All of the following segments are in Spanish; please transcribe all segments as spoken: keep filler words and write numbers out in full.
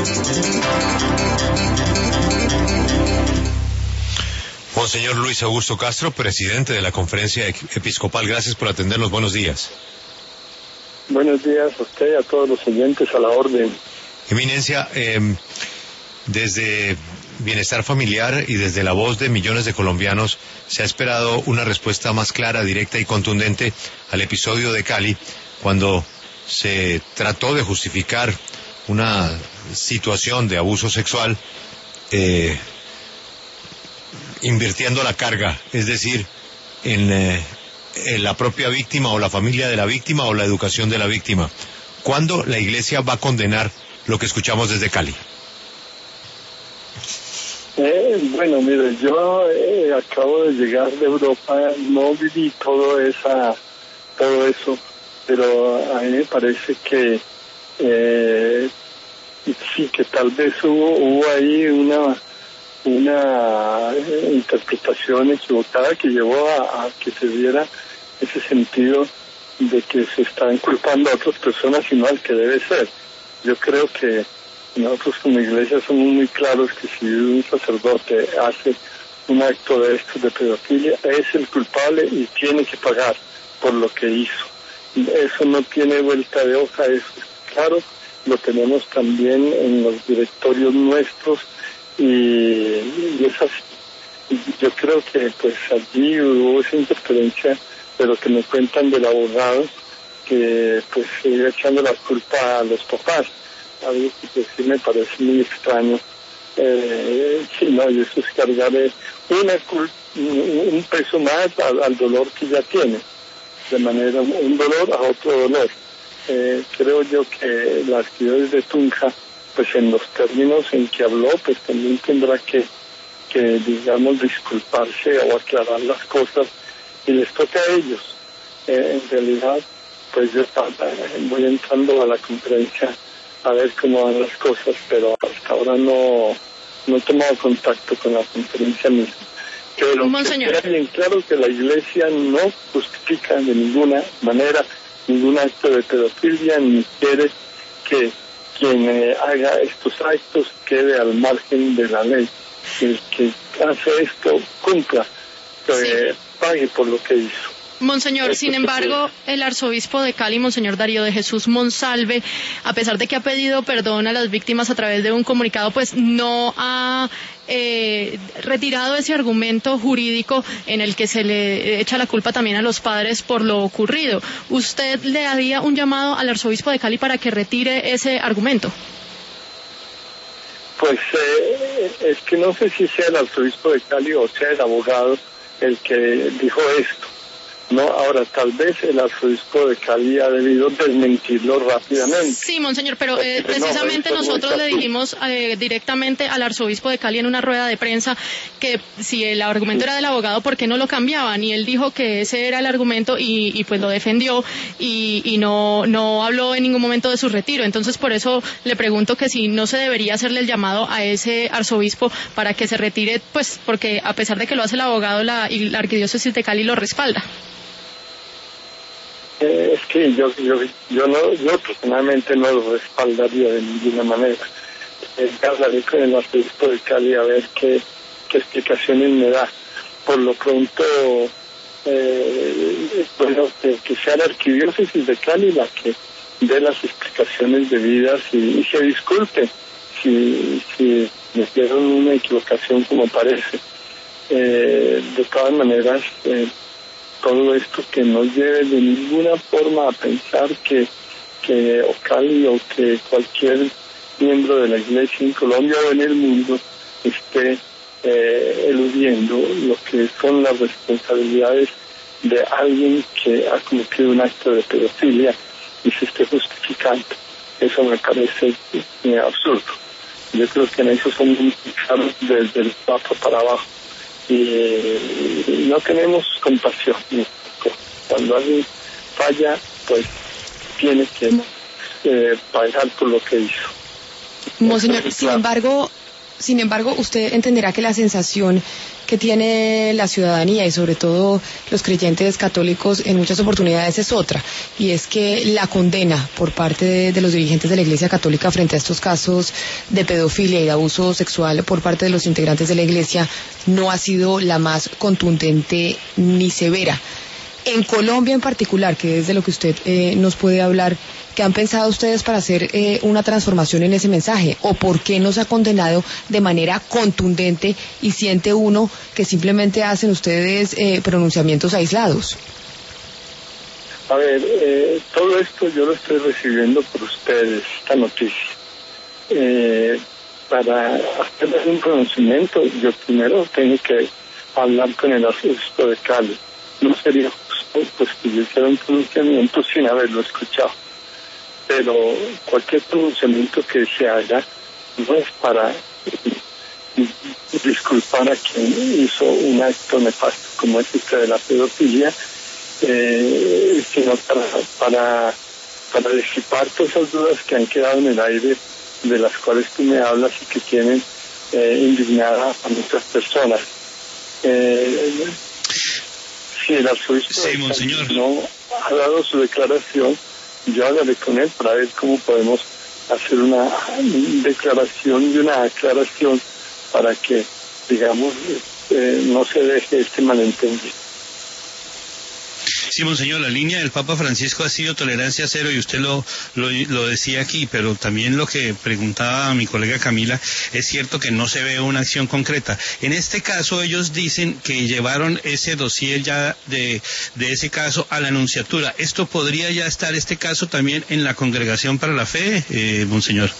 Monseñor Luis Augusto Castro, presidente de la Conferencia Episcopal, gracias por atendernos. Buenos días. Buenos días a usted y a todos los oyentes, a la orden. Eminencia, eh, desde Bienestar Familiar y desde la voz de millones de colombianos se ha esperado una respuesta más clara, directa y contundente al episodio de Cali, cuando se trató de justificar una situación de abuso sexual eh, invirtiendo la carga, es decir, en, eh, en la propia víctima o la familia de la víctima o la educación de la víctima. ¿Cuándo la Iglesia va a condenar lo que escuchamos desde Cali? Eh, bueno, mire, yo eh, acabo de llegar de Europa, no viví todo esa, todo eso, pero a mí me parece que eh, sí, que tal vez hubo, hubo ahí una una interpretación equivocada que llevó a, a que se diera ese sentido de que se está inculpando a otras personas y no al que debe ser. Yo creo que nosotros como iglesia somos muy claros que si un sacerdote hace un acto de estos de pedofilia, es el culpable y tiene que pagar por lo que hizo. Eso no tiene vuelta de hoja, eso es claro, lo tenemos también en los directorios nuestros. Y, y es así. Yo creo que pues allí hubo esa interferencia de lo que me cuentan del abogado, que pues se iba echando la culpa a los papás, algo que pues, sí me parece muy extraño. Eh, sí, no, y eso es cargarle una cul- un peso más al, al dolor que ya tiene, de manera un dolor a otro dolor. Eh, creo yo que la arquidiócesis de Tunja, pues en los términos en que habló, pues también tendrá que, que digamos, disculparse o aclarar las cosas, y les toca a ellos. Eh, en realidad, pues yo voy entrando a la conferencia a ver cómo van las cosas, pero hasta ahora no, no he tomado contacto con la conferencia misma. Pero Monseñor, queda bien claro que la Iglesia no justifica de ninguna manera ningún acto de pedofilia, ni quiere que quien eh, haga estos actos quede al margen de la ley. El que hace esto cumpla, que sí. pague por lo que hizo. Monseñor, sin embargo, el arzobispo de Cali, Monseñor Darío de Jesús Monsalve, a pesar de que ha pedido perdón a las víctimas a través de un comunicado, pues no ha eh, retirado ese argumento jurídico en el que se le echa la culpa también a los padres por lo ocurrido. ¿Usted le haría un llamado al arzobispo de Cali para que retire ese argumento? Pues eh, es que no sé si sea el arzobispo de Cali o sea el abogado el que dijo esto. No, ahora tal vez el arzobispo de Cali ha debido desmentirlo rápidamente. Sí, monseñor, pero eh, precisamente no, nosotros le dijimos eh, directamente al arzobispo de Cali en una rueda de prensa que si el argumento era del abogado, ¿por qué no lo cambiaban? Y él dijo que ese era el argumento y, y pues lo defendió y, y no, no habló en ningún momento de su retiro. Entonces, por eso le pregunto que si no se debería hacerle el llamado a ese arzobispo para que se retire, pues porque a pesar de que lo hace el abogado, la, y la arquidiócesis de Cali lo respalda. Eh, es que yo, yo, yo, no, yo personalmente no lo respaldaría de ninguna manera. Eh, hablaré con el arzobispo de Cali a ver qué, qué explicaciones me da. Por lo pronto, eh, bueno, que, que sea la arquidiócesis de Cali la que dé las explicaciones debidas y, y se disculpe si, si les dieron una equivocación como parece. Eh, de todas maneras, eh, todo esto que no lleve de ninguna forma a pensar que, que o Cali o que cualquier miembro de la Iglesia en Colombia o en el mundo esté eh, eludiendo lo que son las responsabilidades de alguien que ha cometido un acto de pedofilia y se esté justificando. Eso me parece eh, absurdo. Yo creo que en eso son muy claros desde el Papa para abajo. Y no tenemos compasión. Cuando alguien falla, pues tiene que eh, pagar por lo que hizo. Monseñor, sin embargo, Sin embargo, usted entenderá que la sensación que tiene la ciudadanía y sobre todo los creyentes católicos en muchas oportunidades es otra, y es que la condena por parte de, de los dirigentes de la Iglesia Católica frente a estos casos de pedofilia y de abuso sexual por parte de los integrantes de la Iglesia no ha sido la más contundente ni severa. En Colombia en particular, que es de lo que usted eh, nos puede hablar, ¿qué han pensado ustedes para hacer eh, una transformación en ese mensaje? ¿O por qué no se ha condenado de manera contundente y siente uno que simplemente hacen ustedes eh, pronunciamientos aislados? A ver, eh, todo esto yo lo estoy recibiendo por ustedes, esta noticia. Eh, para hacer un pronunciamiento, yo primero tengo que hablar con el arzobispo de Cali. No sería justo pues que yo hiciera un pronunciamiento sin haberlo escuchado. Pero cualquier pronunciamiento que se haga no es para disculpar a quien hizo un acto nefasto como es este de la pedofilia, eh, sino para, para, para disipar todas esas dudas que han quedado en el aire, de las cuales tú me hablas y que tienen eh, indignada a muchas personas. Eh, si el arzobispo sí, monseñor. no ha dado su declaración, yo hablaré con él para ver cómo podemos hacer una declaración y una aclaración para que, digamos, eh, no se deje este malentendido. Sí, monseñor, la línea del Papa Francisco ha sido tolerancia cero y usted lo, lo, lo decía aquí, pero también lo que preguntaba mi colega Camila, es cierto que no se ve una acción concreta. En este caso ellos dicen que llevaron ese dossier ya de, de ese caso a la nunciatura. ¿Esto podría ya estar este caso también en la Congregación para la Fe, eh, monseñor?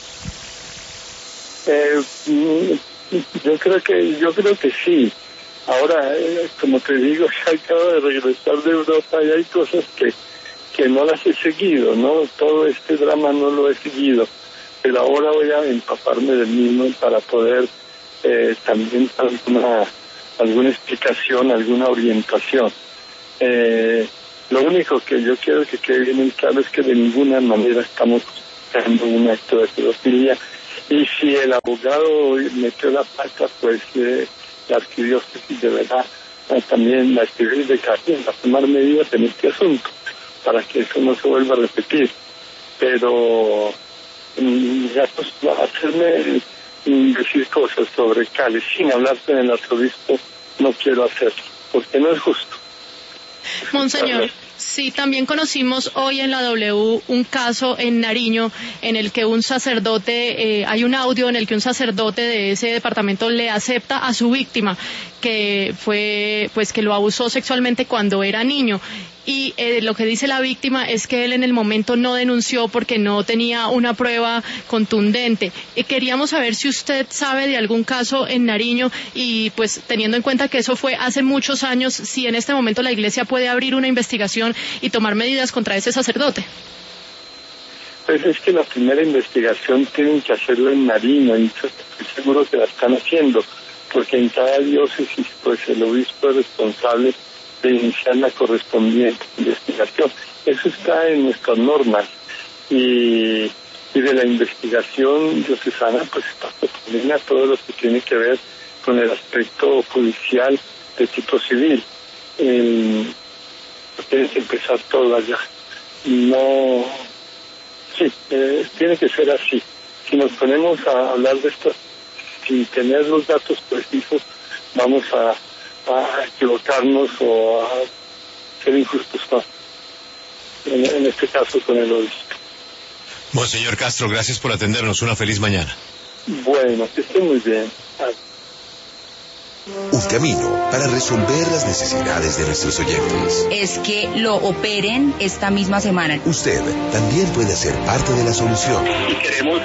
Eh, yo creo que, yo creo que sí. Ahora, eh, como te digo, ya acabo de regresar de Europa y hay cosas que, que no las he seguido, ¿no? Todo este drama no lo he seguido, pero ahora voy a empaparme del mismo para poder eh, también dar alguna, alguna explicación, alguna orientación. Eh, lo único que yo quiero que quede bien claro es que de ninguna manera estamos buscando un acto de pedofilia, y si el abogado metió la pata, pues... Eh, la arquidiócesis deberá eh, también la arquidiócesis de Cali a tomar medidas en este asunto para que eso no se vuelva a repetir. Pero mm, ya pues hacerme mm, decir cosas sobre Cali sin hablar con el arzobispo no quiero hacerlo, porque no es justo. Monseñor, sí, también conocimos hoy en la W un caso en Nariño en el que un sacerdote, eh, hay un audio en el que un sacerdote de ese departamento le acepta a su víctima que fue, pues que lo abusó sexualmente cuando era niño. Y eh, lo que dice la víctima es que él en el momento no denunció porque no tenía una prueba contundente. Eh, queríamos saber si usted sabe de algún caso en Nariño y pues teniendo en cuenta que eso fue hace muchos años, si en este momento la Iglesia puede abrir una investigación y tomar medidas contra ese sacerdote. Pues es que la primera investigación tienen que hacerlo en Nariño y estoy seguro que la están haciendo, porque en cada diócesis pues el obispo es responsable de iniciar la correspondiente investigación. Eso está en nuestras normas y, y de la investigación diocesana pues está también a todo lo que tiene que ver con el aspecto judicial de tipo civil. Eh, tiene que empezar todo allá. No, sí, eh, tiene que ser así. Si nos ponemos a hablar de esto sin tener los datos precisos, vamos a a equivocarnos o a ser injustos con, en, en este caso con el obispo. Monseñor Castro, gracias por atendernos. Una feliz mañana. Bueno, que esté muy bien. Un camino para resolver las necesidades de nuestros oyentes es que lo operen esta misma semana. Usted también puede ser parte de la solución. Y queremos